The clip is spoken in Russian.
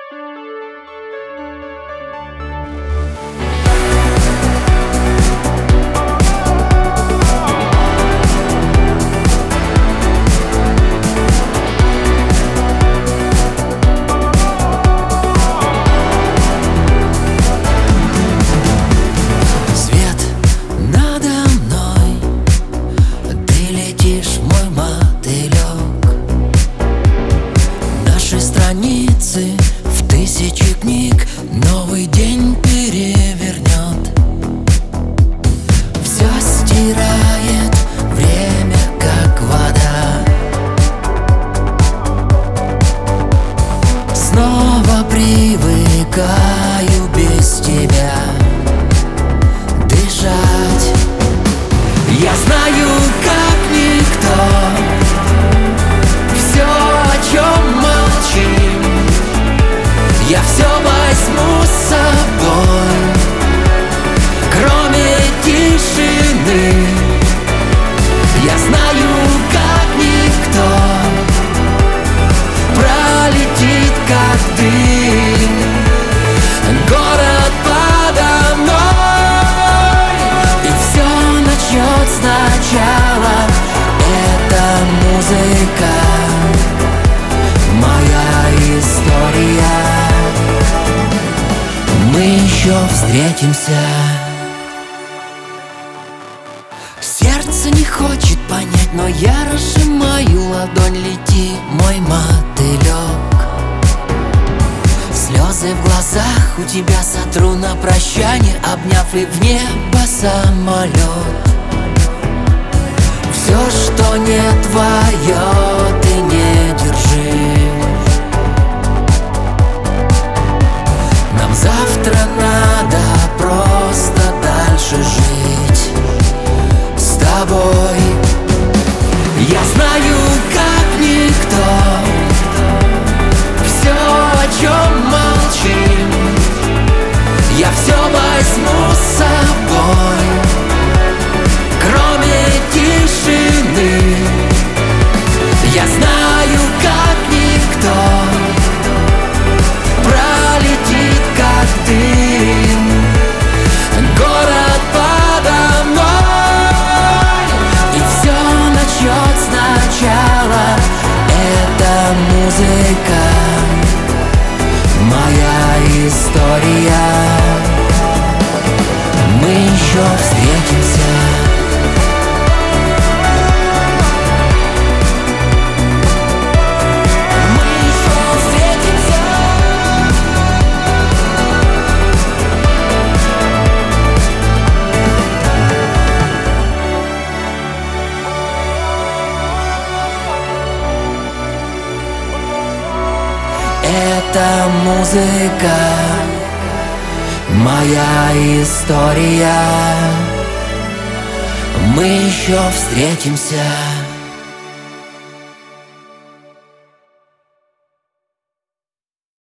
В тысячи книг новый день перевернет. Все стирает время, как вода. Снова привыкаю без тебя дышать. Я знаю, как никто, все, о чем молчим, я все возьму с собой, кроме тишины. Я знаю, как никто, пролетит как дым город подо мной, и все начнет сначала. Это музыка, моя история. Мы еще встретимся. Сердце не хочет понять, но я разжимаю ладонь. Лети, мой мотылек. Слезы в глазах у тебя сотру на прощание, обняв и в небо самолет. Все, что не твое, ты не держи. Нам завтра надо просто дальше жить с тобой. Я знаю, как никто, все, о чем молчим, я все возьму с собой, кроме тишины. Я знаю, как никто, пролетит как дым город подо мной, и все начнет сначала. Это музыка, моя история. Мы еще встретимся. Это музыка, моя история. Мы еще встретимся.